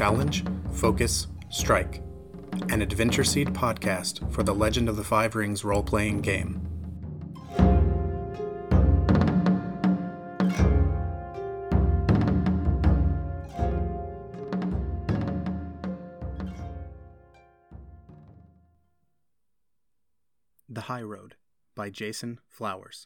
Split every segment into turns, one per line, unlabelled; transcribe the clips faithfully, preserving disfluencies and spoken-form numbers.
Challenge, Focus, Strike, an Adventure Seed podcast for the Legend of the Five Rings role-playing game. The High Road by Jason Flowers.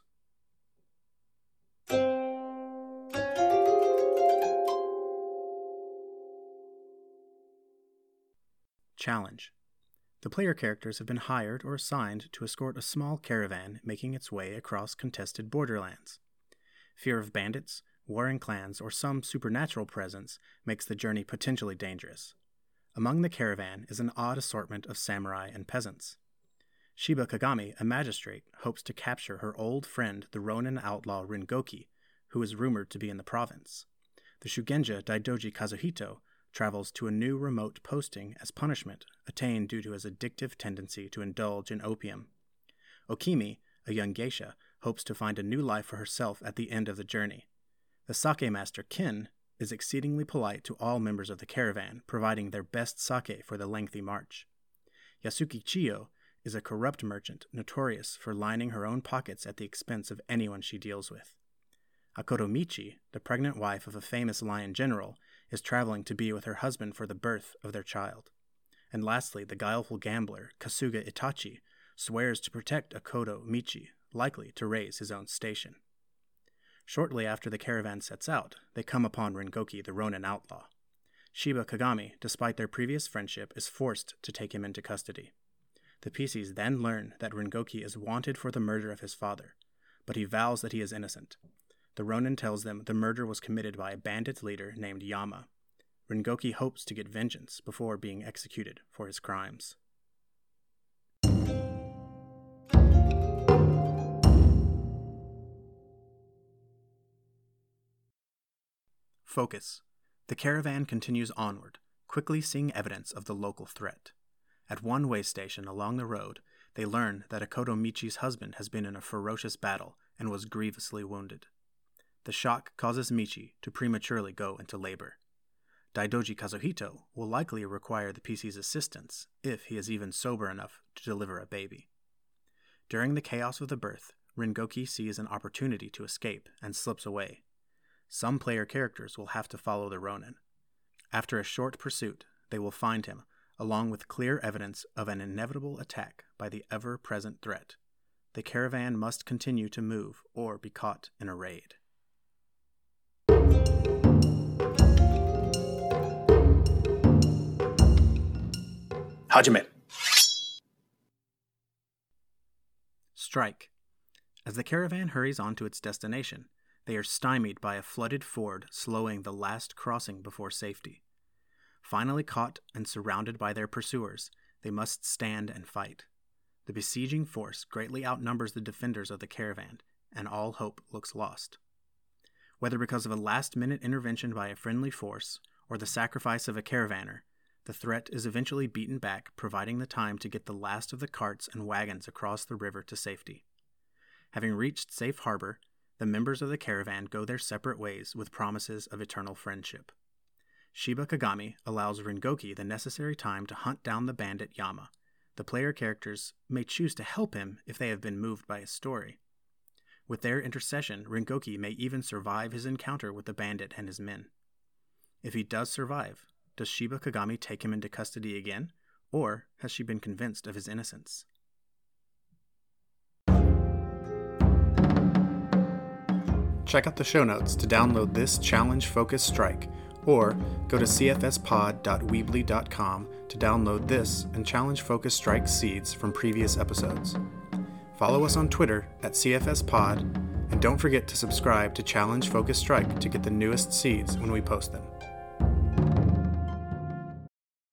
Challenge. The player characters have been hired or assigned to escort a small caravan making its way across contested borderlands. Fear of bandits, warring clans, or some supernatural presence makes the journey potentially dangerous. Among the caravan is an odd assortment of samurai and peasants. Shiba Kagami, a magistrate, hopes to capture her old friend, the Ronin outlaw Ringoki, who is rumored to be in the province. The Shugenja Daidoji Kazuhito travels to a new remote posting as punishment attained due to his addictive tendency to indulge in opium. Okimi, a young geisha, hopes to find a new life for herself at the end of the journey. The sake master Kin is exceedingly polite to all members of the caravan, providing their best sake for the lengthy march. Yasuki Chiyo is a corrupt merchant notorious for lining her own pockets at the expense of anyone she deals with. Akoto Michi, the pregnant wife of a famous lion general, is traveling to be with her husband for the birth of their child. And lastly, the guileful gambler, Kasuga Itachi, swears to protect Akoto Michi, likely to raise his own station. Shortly after the caravan sets out, they come upon Ringoki, the Ronin outlaw. Shiba Kagami, despite their previous friendship, is forced to take him into custody. The P Cs then learn that Ringoki is wanted for the murder of his father, but he vows that he is innocent. The Ronin tells them the murder was committed by a bandit leader named Yama. Ringoki hopes to get vengeance before being executed for his crimes. Focus. The caravan continues onward, quickly seeing evidence of the local threat. At one way station along the road, they learn that Akoto Michi's husband has been in a ferocious battle and was grievously wounded. The shock causes Michi to prematurely go into labor. Daidoji Kazuhito will likely require the P C's assistance if he is even sober enough to deliver a baby. During the chaos of the birth, Ringoki sees an opportunity to escape and slips away. Some player characters will have to follow the Ronin. After a short pursuit, they will find him, along with clear evidence of an inevitable attack by the ever-present threat. The caravan must continue to move or be caught in a raid. Hajime. Strike. As the caravan hurries on to its destination, they are stymied by a flooded ford slowing the last crossing before safety. Finally caught and surrounded by their pursuers, they must stand and fight. The besieging force greatly outnumbers the defenders of the caravan, and all hope looks lost. Whether because of a last-minute intervention by a friendly force or the sacrifice of a caravaner, the threat is eventually beaten back, providing the time to get the last of the carts and wagons across the river to safety. Having reached safe harbor, the members of the caravan go their separate ways with promises of eternal friendship. Shiba Kagami allows Ringoki the necessary time to hunt down the bandit Yama. The player characters may choose to help him if they have been moved by his story. With their intercession, Ringoki may even survive his encounter with the bandit and his men. If he does survive, does Shiba Kagami take him into custody again, or has she been convinced of his innocence? Check out the show notes to download this Challenge Focus Strike, or go to c f s pod dot weebly dot com to download this and Challenge Focus Strike seeds from previous episodes. Follow us on Twitter at C F S Pod, and don't forget to subscribe to Challenge Focus Strike to get the newest seeds when we post them.